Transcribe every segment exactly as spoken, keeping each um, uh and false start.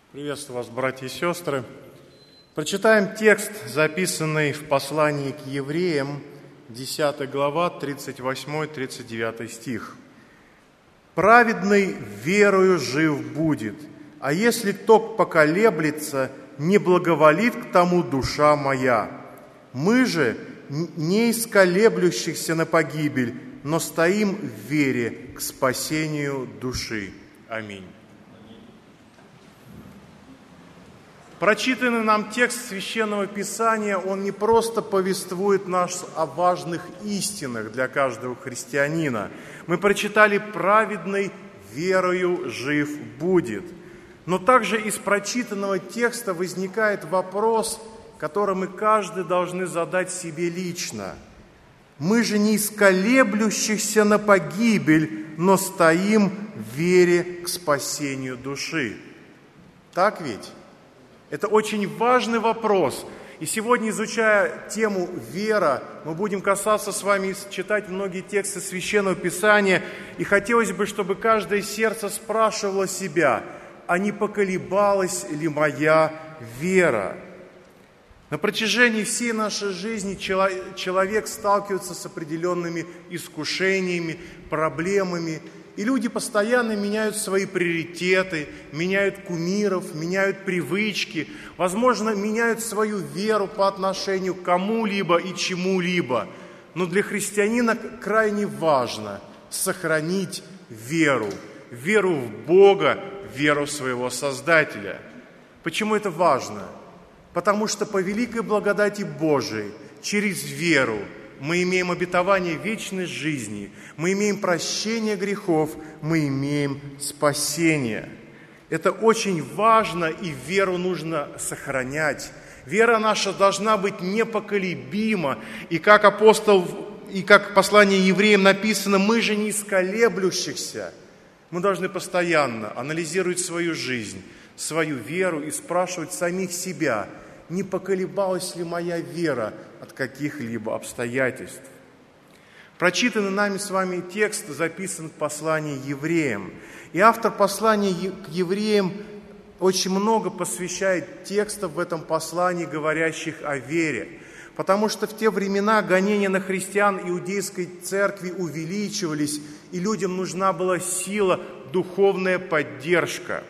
Приветствую вас, братья и сестры. Прочитаем текст, записанный в послании к евреям, десятая глава, тридцать восьмой — тридцать девятый стих. «Праведный верою жив будет, а если кто поколеблется, не благоволит к тому душа моя. Мы же не из колеблющихся на погибель, но стоим в вере к спасению души». Аминь. Прочитанный нам текст Священного Писания, он не просто повествует нас о важных истинах для каждого христианина. Мы прочитали «праведный верою жив будет». Но также из прочитанного текста возникает вопрос, который мы каждый должны задать себе лично. Мы же не из колеблющихся на погибель, но стоим в вере к спасению души. Так ведь? Это очень важный вопрос. И сегодня, изучая тему «Вера», мы будем касаться с вами, читать многие тексты Священного Писания. И хотелось бы, чтобы каждое сердце спрашивало себя, а не поколебалась ли моя вера? На протяжении всей нашей жизни человек сталкивается с определенными искушениями, проблемами. И люди постоянно меняют свои приоритеты, меняют кумиров, меняют привычки, возможно, меняют свою веру по отношению к кому-либо и чему-либо. Но для христианина крайне важно сохранить веру, веру в Бога, веру в своего Создателя. Почему это важно? Потому что по великой благодати Божией, через веру, мы имеем обетование вечной жизни, мы имеем прощение грехов, мы имеем спасение. Это очень важно, и веру нужно сохранять. Вера наша должна быть непоколебима. И как апостол, и как в послании евреям написано, мы же не из колеблющихся. Мы должны постоянно анализировать свою жизнь, свою веру и спрашивать самих себя, не поколебалась ли моя вера от каких-либо обстоятельств. Прочитанный нами с вами текст записан в послании евреям. И автор послания к евреям очень много посвящает текстов в этом послании, говорящих о вере. Потому что в те времена гонения на христиан иудейской церкви увеличивались, и людям нужна была сила, духовная поддержка.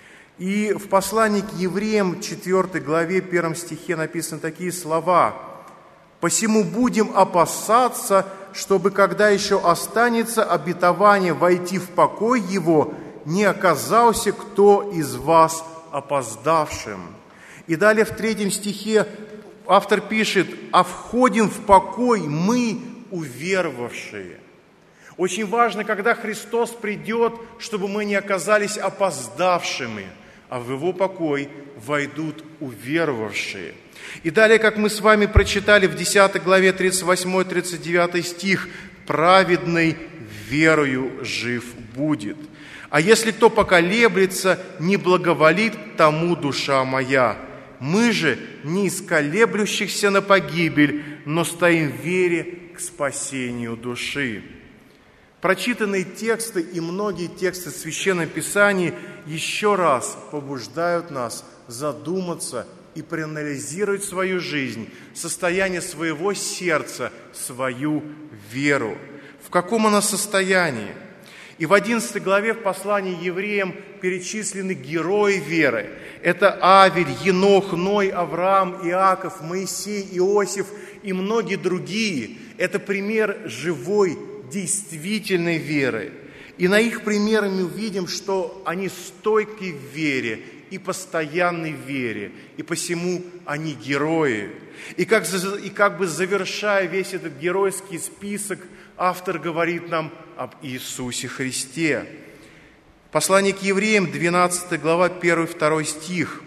И в послании к евреям, четвёртой главе, первом стихе написаны такие слова: «Посему будем опасаться, чтобы, когда еще останется обетование войти в покой его, не оказался кто из вас опоздавшим». И далее в третьем стихе автор пишет: «А входим в покой мы, уверовавшие». Очень важно, когда Христос придет, чтобы мы не оказались опоздавшими, а в Его покой войдут уверовавшие. И далее, как мы с вами прочитали в десятой главе, тридцать восьмой — тридцать девятый стих, «Праведный верою жив будет. А если кто поколеблется, не благоволит тому душа моя. Мы же не из колеблющихся на погибель, но стоим в вере к спасению души». Прочитанные тексты и многие тексты Священного Писания еще раз побуждают нас задуматься и проанализировать свою жизнь, состояние своего сердца, свою веру. В каком она состоянии? И в одиннадцатой главе в послании евреям перечислены герои веры. Это Авель, Енох, Ной, Авраам, Иаков, Моисей, Иосиф и многие другие. Это пример живой, действительной веры. И на их примере мы увидим, что они стойки в вере и постоянной вере, и посему они герои. И как, и как бы завершая весь этот геройский список, автор говорит нам об Иисусе Христе. Послание к евреям, двенадцатая глава, первый-второй стих.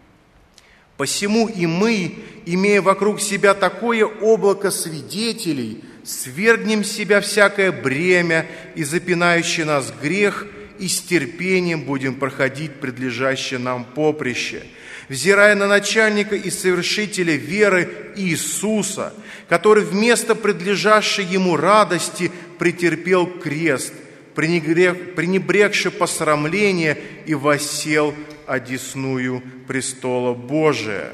«Посему и мы, имея вокруг себя такое облако свидетелей, свергнем с себя всякое бремя и запинающий нас грех, и с терпением будем проходить предлежащее нам поприще, взирая на начальника и совершителя веры Иисуса, который вместо предлежащей ему радости претерпел крест, пренебрегши посрамление и воссел одесную престола Божия».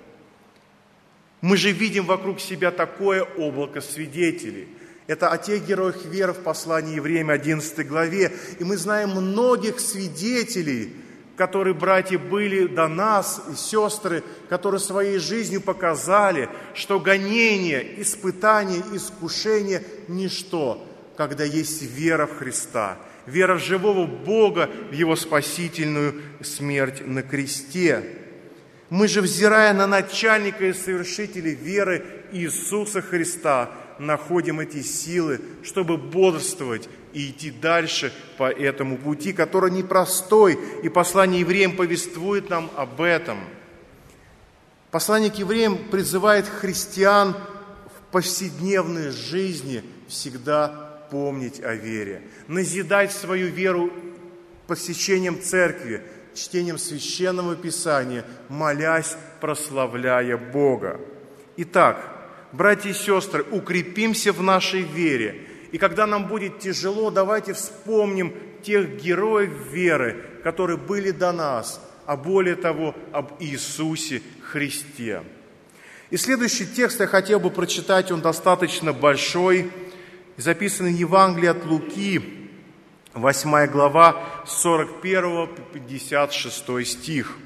Мы же видим вокруг себя такое облако свидетелей. Это о тех героях веры в послании Евреям одиннадцатой главе. И мы знаем многих свидетелей, которые, братья, были до нас, и сестры, которые своей жизнью показали, что гонение, испытание, искушение – ничто, когда есть вера в Христа, вера в живого Бога, в Его спасительную смерть на кресте. Мы же, взирая на начальника и совершителя веры Иисуса Христа, находим эти силы, чтобы бодрствовать и идти дальше по этому пути, который непростой, и послание евреям повествует нам об этом. Послание к евреям призывает христиан в повседневной жизни всегда помнить о вере, назидать свою веру посещением церкви, чтением Священного Писания, молясь, прославляя Бога. Итак, братья и сестры, укрепимся в нашей вере. И когда нам будет тяжело, давайте вспомним тех героев веры, которые были до нас, а более того, об Иисусе Христе. И следующий текст я хотел бы прочитать, он достаточно большой, записан в Евангелии от Луки, восьмая глава, с сорок первого по пятьдесят шестой стих.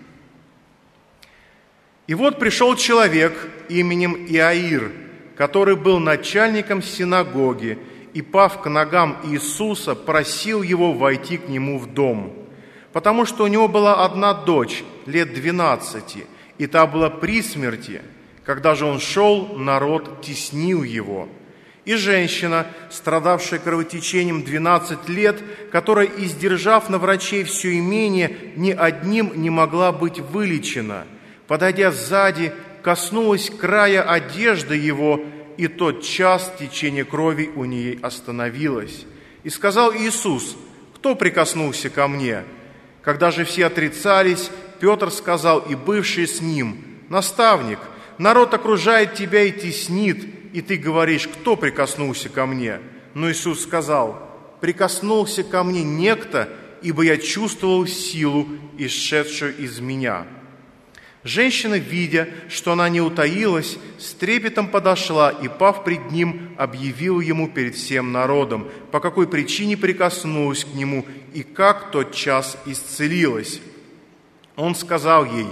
«И вот пришел человек именем Иаир, который был начальником синагоги, и, пав к ногам Иисуса, просил его войти к нему в дом, потому что у него была одна дочь, лет двенадцати, и та была при смерти. Когда же он шел, народ теснил его. И женщина, страдавшая кровотечением двенадцать лет, которая, издержав на врачей все имение, ни одним не могла быть вылечена, подойдя сзади, коснулась края одежды его, и тот час течение крови у ней остановилось. И сказал Иисус: «Кто прикоснулся ко мне?» Когда же все отрицались, Петр сказал, и бывший с ним: «Наставник, народ окружает тебя и теснит, и ты говоришь: кто прикоснулся ко мне?» Но Иисус сказал: «Прикоснулся ко мне некто, ибо я чувствовал силу, исшедшую из меня». Женщина, видя, что она не утаилась, с трепетом подошла и, пав пред ним, объявила ему перед всем народом, по какой причине прикоснулась к нему и как тот час исцелилась. Он сказал ей: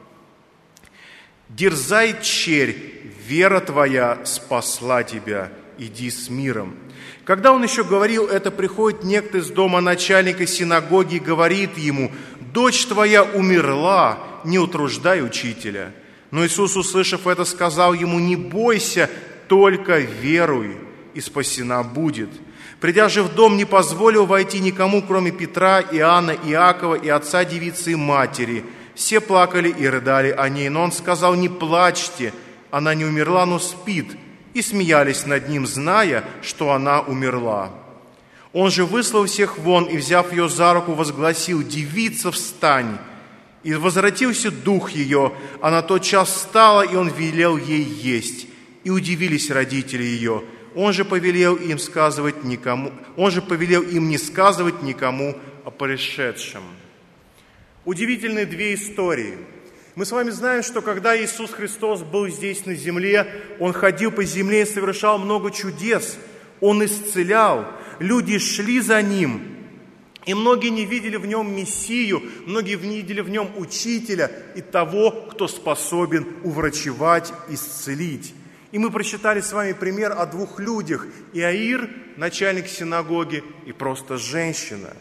«Дерзай, черь, вера твоя спасла тебя, иди с миром». Когда он еще говорил это, приходит некто из дома начальника синагоги и говорит ему: «Дочь твоя умерла, не утруждай учителя». Но Иисус, услышав это, сказал ему: «Не бойся, только веруй, и спасена будет». Придя же в дом, не позволил войти никому, кроме Петра, Иоанна, Иакова и отца девицы и матери. Все плакали и рыдали о ней, но он сказал: «Не плачьте, она не умерла, но спит». И смеялись над ним, зная, что она умерла. Он же, выслал всех вон и, взяв ее за руку, возгласил: «Девица, встань!» И возвратился дух ее, она тотчас встала, и он велел ей есть. И удивились родители ее. Он же повелел им сказывать никому, он же повелел им не сказывать никому о происшедшем. Удивительные две истории. Мы с вами знаем, что когда Иисус Христос был здесь на земле, Он ходил по земле и совершал много чудес. Он исцелял, люди шли за Ним. И многие не видели в Нем Мессию, многие не видели в Нем Учителя и того, кто способен уврачевать, исцелить. И мы прочитали с вами пример о двух людях: Иаир, начальник синагоги, и просто женщина.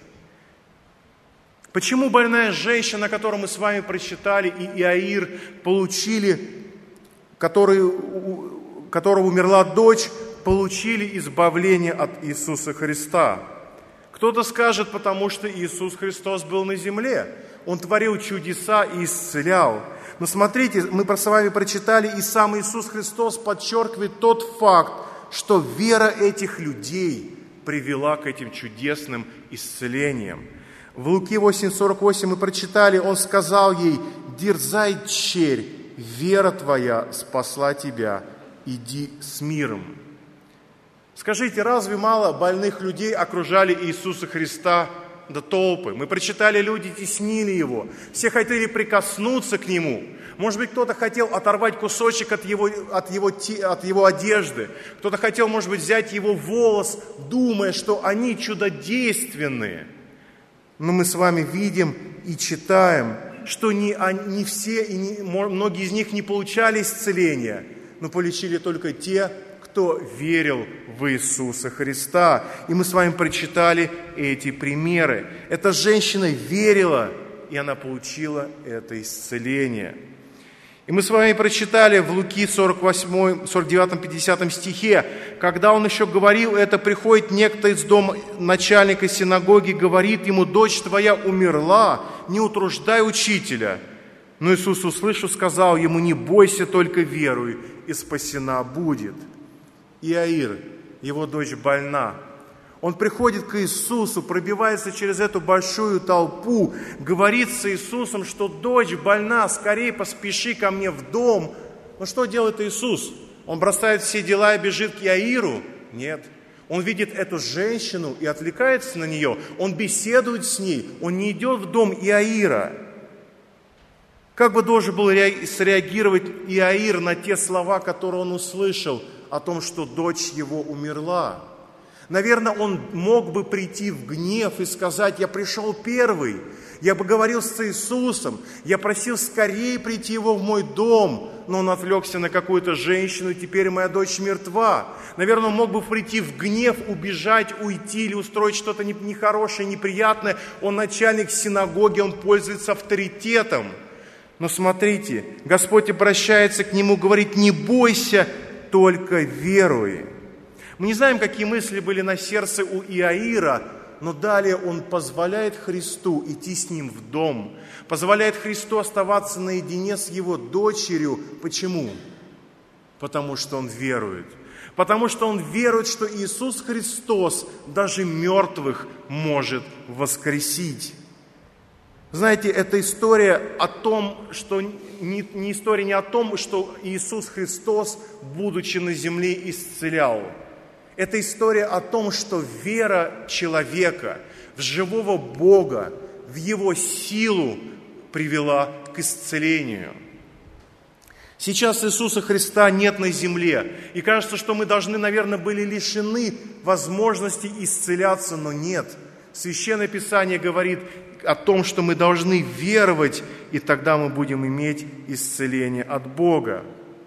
Почему больная женщина, которую мы с вами прочитали, и Иаир получили, который, которого умерла дочь, получили избавление от Иисуса Христа? Кто-то скажет: потому что Иисус Христос был на земле. Он творил чудеса и исцелял. Но смотрите, мы с вами прочитали, и сам Иисус Христос подчеркивает тот факт, что вера этих людей привела к этим чудесным исцелениям. В Луки восемь сорок восемь мы прочитали, Он сказал ей: «Дерзай, черь, вера твоя спасла тебя, иди с миром». Скажите, разве мало больных людей окружали Иисуса Христа до толпы. Мы прочитали, люди теснили его. Все хотели прикоснуться к нему. Может быть, кто-то хотел оторвать кусочек от его, от его, от его одежды. Кто-то хотел, может быть, взять его волос, думая, что они чудодейственные. Но мы с вами видим и читаем, что не, не все, и не, многие из них не получали исцеления, но получили только те, кто верил в Иисуса Христа. И мы с вами прочитали эти примеры. Эта женщина верила, и она получила это исцеление. И мы с вами прочитали в Луки сорок восьмом, сорок девятом, пятидесятом стихе, когда он еще говорил это, приходит некто из дома начальника синагоги, говорит ему: «Дочь твоя умерла, не утруждай учителя». Но Иисус, услышав, сказал ему: «Не бойся, только веруй, и спасена будет». Иаир, его дочь больна. Он приходит к Иисусу, пробивается через эту большую толпу, говорит с Иисусом, что дочь больна, скорее поспеши ко мне в дом. Но что делает Иисус? Он бросает все дела и бежит к Иаиру? Нет. Он видит эту женщину и отвлекается на нее. Он беседует с ней. Он не идет в дом Иаира. Как бы должен был среагировать Иаир на те слова, которые он услышал о том, что дочь его умерла? Наверное, он мог бы прийти в гнев и сказать: «Я пришел первый, я бы говорил с Иисусом, я просил скорее прийти его в мой дом», но он отвлекся на какую-то женщину, и теперь моя дочь мертва. Наверное, он мог бы прийти в гнев, убежать, уйти или устроить что-то нехорошее, неприятное. Он начальник синагоги, он пользуется авторитетом. Но смотрите, Господь обращается к нему, говорит: «Не бойся, только веруй». Мы не знаем, какие мысли были на сердце у Иаира, но далее он позволяет Христу идти с ним в дом, позволяет Христу оставаться наедине с его дочерью. Почему? Потому что он верует. Потому что он верует, что Иисус Христос даже мертвых может воскресить. Знаете, это история о том, что не, не история не о том, что Иисус Христос, будучи на земле, исцелял. Это история о том, что вера человека в живого Бога, в Его силу привела к исцелению. Сейчас Иисуса Христа нет на земле, и кажется, что мы должны, наверное, были лишены возможности исцеляться, но нет. Священное Писание говорит о том, что мы должны веровать, и тогда мы будем иметь исцеление от Бога.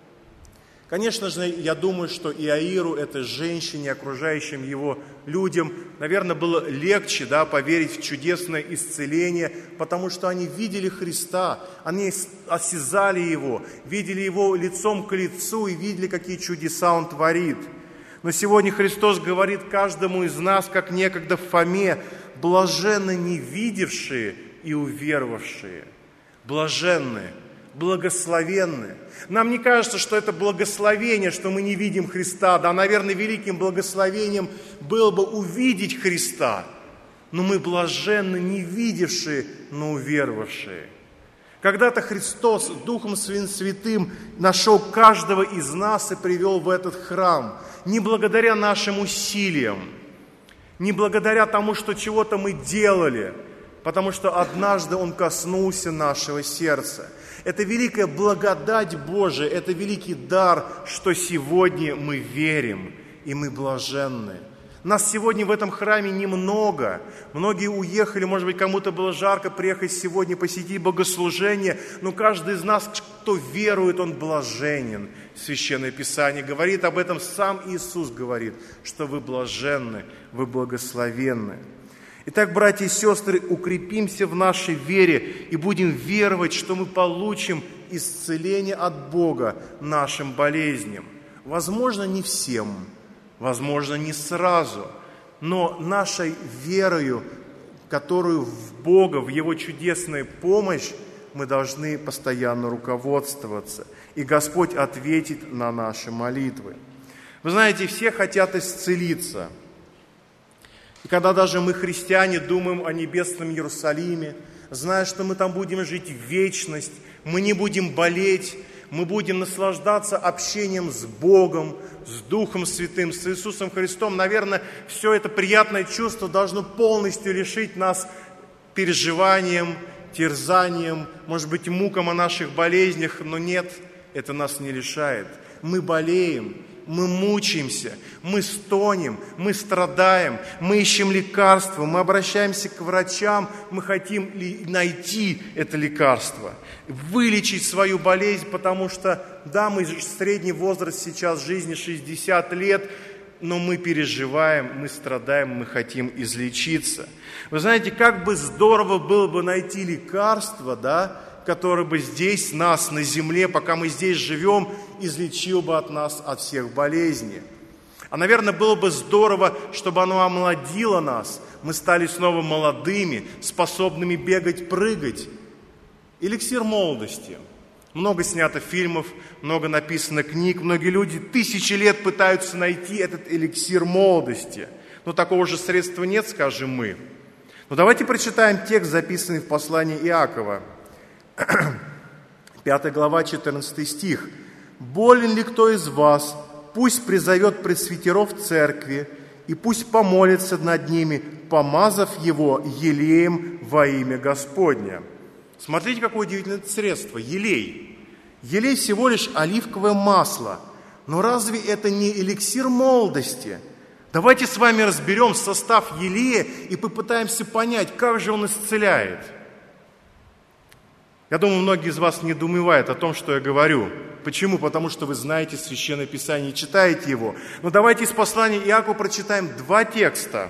Конечно же, я думаю, что Иаиру, этой женщине, окружающим его людям, наверное, было легче, да, поверить в чудесное исцеление, потому что они видели Христа, они осязали Его, видели Его лицом к лицу и видели, какие чудеса Он творит. Но сегодня Христос говорит каждому из нас, как некогда в Фоме: «Блаженны не видевшие и уверовавшие». Блаженны, благословенны. Нам не кажется, что это благословение, что мы не видим Христа. Да, наверное, великим благословением было бы увидеть Христа. Но мы блаженны не видевшие, но уверовавшие. Когда-то Христос Духом Своим Святым нашел каждого из нас и привел в этот храм. Не благодаря нашим усилиям, не благодаря тому, что чего-то мы делали, потому что однажды Он коснулся нашего сердца. Это великая благодать Божия, это великий дар, что сегодня мы верим, и мы блаженны. Нас сегодня в этом храме немного. Многие уехали, может быть, кому-то было жарко приехать сегодня посетить богослужение, но каждый из нас, кто верует, он блаженен. Священное Писание говорит об этом, сам Иисус говорит, что вы блаженны, вы благословенны. Итак, братья и сестры, укрепимся в нашей вере и будем веровать, что мы получим исцеление от Бога нашим болезням. Возможно, не всем, возможно, не сразу, но нашей верою, которую в Бога, в Его чудесную помощь, мы должны постоянно руководствоваться. И Господь ответит на наши молитвы. Вы знаете, все хотят исцелиться. И когда даже мы, христиане, думаем о небесном Иерусалиме, зная, что мы там будем жить в вечность, мы не будем болеть, мы будем наслаждаться общением с Богом, с Духом Святым, с Иисусом Христом. Наверное, все это приятное чувство должно полностью лишить нас переживанием, терзанием, может быть, мукам о наших болезнях, но нет, это нас не лишает. Мы болеем, мы мучаемся, мы стонем, мы страдаем, мы ищем лекарства, мы обращаемся к врачам, мы хотим найти это лекарство, вылечить свою болезнь, потому что, да, мы средний возраст сейчас жизни шестьдесят лет, но мы переживаем, мы страдаем, мы хотим излечиться. Вы знаете, как бы здорово было бы найти лекарство, да, который бы здесь, нас, на земле, пока мы здесь живем, излечил бы от нас, от всех болезней. А, наверное, было бы здорово, чтобы оно омладило нас, мы стали снова молодыми, способными бегать, прыгать. Эликсир молодости. Много снято фильмов, много написано книг, многие люди тысячи лет пытаются найти этот эликсир молодости. Но такого же средства нет, скажем мы. Но давайте прочитаем текст, записанный в послании Иакова. пятая глава, четырнадцатый стих. «Болен ли кто из вас, пусть призовет пресвитеров церкви, и пусть помолится над ними, помазав его елеем во имя Господне». Смотрите, какое удивительное средство – елей. Елей всего лишь оливковое масло. Но разве это не эликсир молодости? Давайте с вами разберем состав елея и попытаемся понять, как же он исцеляет. Я думаю, многие из вас недоумевают о том, что я говорю. Почему? Потому что вы знаете Священное Писание и читаете его. Но давайте из послания Иакова прочитаем два текста.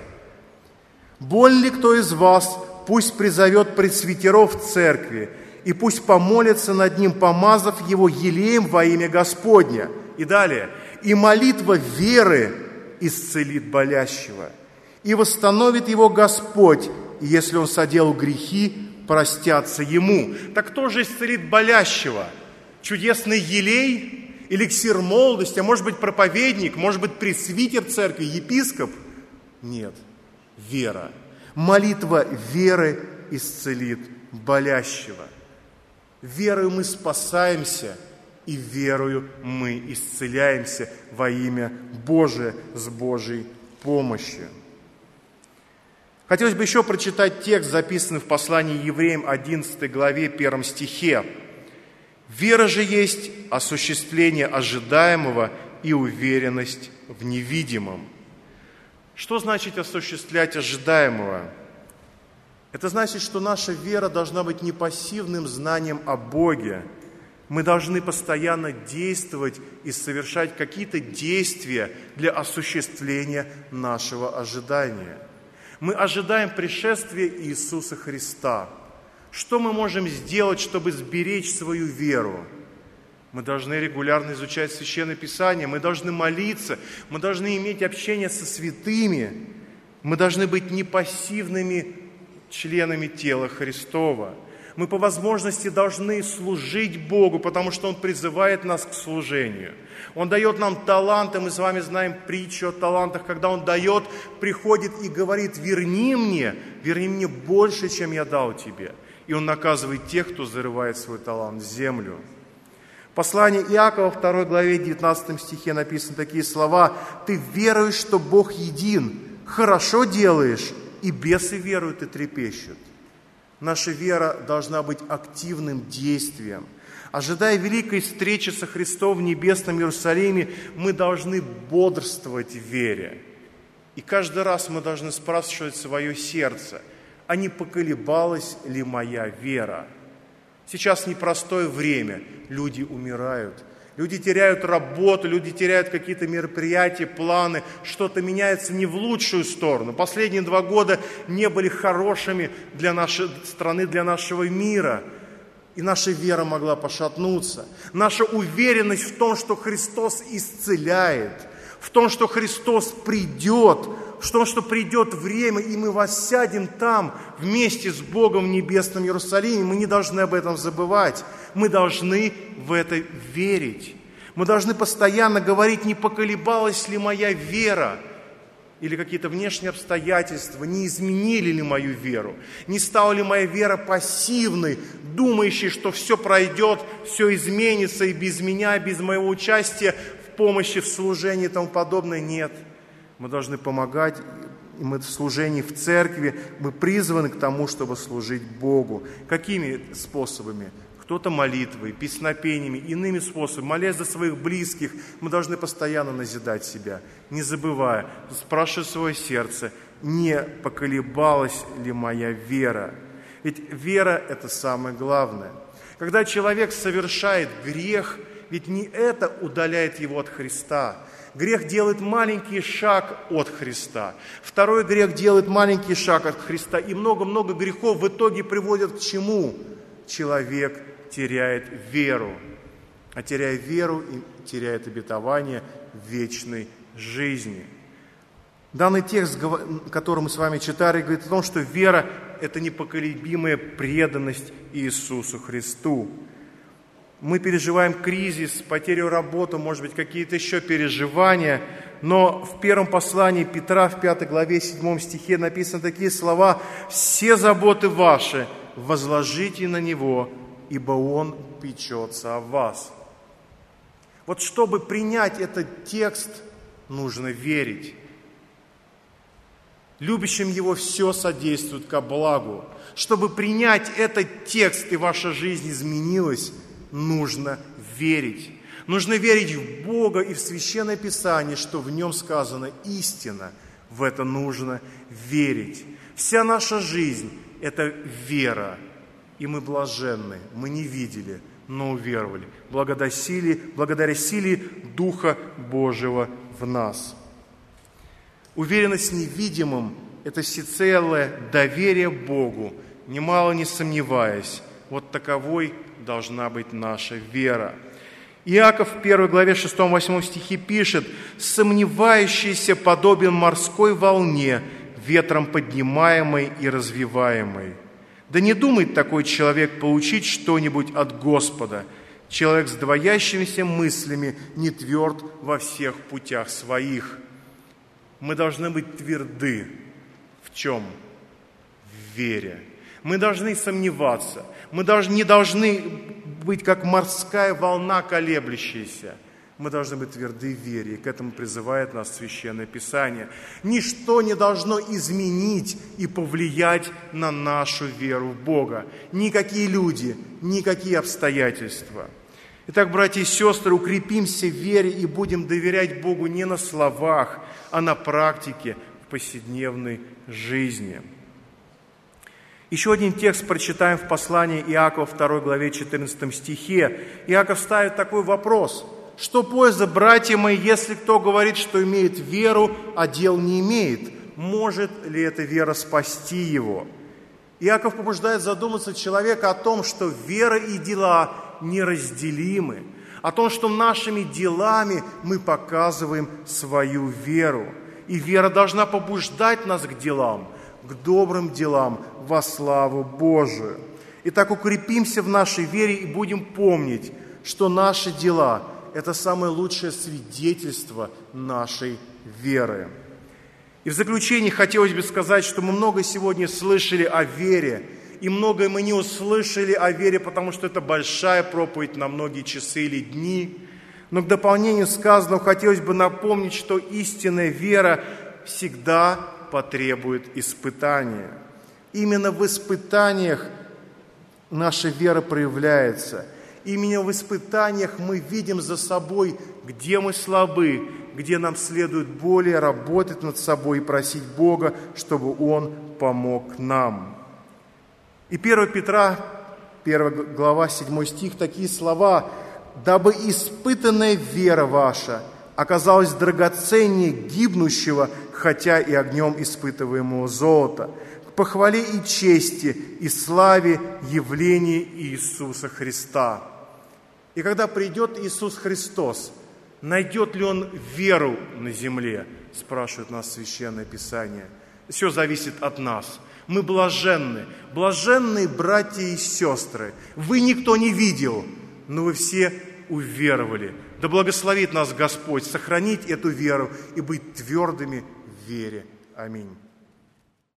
«Болен ли кто из вас, пусть призовет пресвитеров церкви, и пусть помолится над ним, помазав его елеем во имя Господня». И далее. «И молитва веры исцелит болящего, и восстановит его Господь, и если он соделал грехи, простятся ему». Так кто же исцелит болящего? Чудесный елей, эликсир молодости, а может быть проповедник, может быть пресвитер церкви, епископ? Нет, вера. Молитва веры исцелит болящего. Верою мы спасаемся, и верою мы исцеляемся во имя Божие с Божьей помощью. Хотелось бы еще прочитать текст, записанный в послании Евреям одиннадцатой главе, первом стихе. «Вера же есть осуществление ожидаемого и уверенность в невидимом». Что значит осуществлять ожидаемого? Это значит, что наша вера должна быть не пассивным знанием о Боге. Мы должны постоянно действовать и совершать какие-то действия для осуществления нашего ожидания. Мы ожидаем пришествия Иисуса Христа. Что мы можем сделать, чтобы сберечь свою веру? Мы должны регулярно изучать Священное Писание, мы должны молиться, мы должны иметь общение со святыми, мы должны быть не пассивными членами тела Христова. Мы по возможности должны служить Богу, потому что Он призывает нас к служению. Он дает нам таланты, мы с вами знаем притчу о талантах, когда Он дает, приходит и говорит: верни мне, верни мне больше, чем я дал тебе. И Он наказывает тех, кто зарывает свой талант в землю. В послании Иакова, второй главе, девятнадцатом стихе написаны такие слова: «Ты веруешь, что Бог един, хорошо делаешь, и бесы веруют и трепещут». Наша вера должна быть активным действием. Ожидая великой встречи со Христом в небесном Иерусалиме, мы должны бодрствовать в вере. И каждый раз мы должны спрашивать свое сердце: а не поколебалась ли моя вера? Сейчас непростое время, люди умирают, люди теряют работу, люди теряют какие-то мероприятия, планы, что-то меняется не в лучшую сторону. Последние два года не были хорошими для нашей страны, для нашего мира, и наша вера могла пошатнуться. Наша уверенность в том, что Христос исцеляет, в том, что Христос придет, в том, что придет время, и мы воссядем там вместе с Богом в небесном Иерусалиме. Мы не должны об этом забывать. Мы должны в это верить. Мы должны постоянно говорить: не поколебалась ли моя вера? или какие-то внешние обстоятельства не изменили ли мою веру? Не стала ли моя вера пассивной, думающей, что все пройдет, все изменится и без меня, без моего участия в помощи, в служении и тому подобное? Нет. Мы должны помогать, и мы в служении в церкви, мы призваны к тому, чтобы служить Богу. Какими способами? Кто-то молитвой, песнопениями, иными способами, молясь за своих близких. Мы должны постоянно назидать себя, не забывая, спрашивать свое сердце, не поколебалась ли моя вера. Ведь вера – это самое главное. Когда человек совершает грех, ведь не это удаляет его от Христа. Грех делает маленький шаг от Христа. Второй грех делает маленький шаг от Христа. И много-много грехов в итоге приводят к чему? Человек теряет веру. А теряя веру, и теряет обетование вечной жизни. Данный текст, который мы с вами читали, говорит о том, что вера – это непоколебимая преданность Иисусу Христу. Мы переживаем кризис, потерю работы, может быть, какие-то еще переживания, но в первом послании Петра, в пятой главе, седьмом стихе написаны такие слова: «Все заботы ваши возложите на Него, ибо Он печется о вас». Вот чтобы принять этот текст, нужно верить. Любящим Его все содействует ко благу. Чтобы принять этот текст и ваша жизнь изменилась, нужно верить. Нужно верить в Бога и в Священное Писание, что в нем сказана истина. В это нужно верить. Вся наша жизнь – это вера. И мы блаженны, мы не видели, но уверовали. Благодаря силе, благодаря силе Духа Божьего в нас. Уверенность в невидимом – это всецелое доверие Богу, немало не сомневаясь. Вот таковой должна быть наша вера. Иаков в первой главе шестом-восьмом стихе пишет: «Сомневающийся подобен морской волне, ветром поднимаемой и развиваемой. Да не думает такой человек получить что-нибудь от Господа. Человек с двоящимися мыслями не тверд во всех путях своих». Мы должны быть тверды. В чем? В вере. Мы должны сомневаться. Мы даже не должны быть как морская волна колеблющаяся. Мы должны быть тверды в вере. И к этому призывает нас Священное Писание. Ничто не должно изменить и повлиять на нашу веру в Бога. Никакие люди, никакие обстоятельства. Итак, братья и сестры, укрепимся в вере и будем доверять Богу не на словах, а на практике в повседневной жизни. Еще один текст прочитаем в послании Иакова, второй главе, четырнадцатом стихе. Иаков ставит такой вопрос: «Что польза, братья мои, если кто говорит, что имеет веру, а дел не имеет? Может ли эта вера спасти его?» Иаков побуждает задуматься человека о том, что вера и дела неразделимы, о том, что нашими делами мы показываем свою веру. И вера должна побуждать нас к делам, к добрым делам во славу Божию. Итак, укрепимся в нашей вере и будем помнить, что наши дела – это самое лучшее свидетельство нашей веры. И в заключение хотелось бы сказать, что мы много сегодня слышали о вере, и многое мы не услышали о вере, потому что это большая проповедь на многие часы или дни. Но к дополнению сказанного хотелось бы напомнить, что истинная вера всегда потребует испытания. Именно в испытаниях наша вера проявляется. Именно в испытаниях мы видим за собой, где мы слабы, где нам следует более работать над собой и просить Бога, чтобы Он помог нам. И первое Петра, первая глава, седьмой стих, такие слова: «Дабы испытанная вера ваша оказалась драгоценнее гибнущего, хотя и огнем испытываемого золота, к похвале и чести и славе явления Иисуса Христа». И когда придет Иисус Христос, найдет ли Он веру на земле, спрашивает нас Священное Писание. Все зависит от нас. Мы блаженны, блаженные братья и сестры. Вы никто не видел, но вы все уверовали. Да благословит нас Господь сохранить эту веру и быть твердыми в вере. Аминь.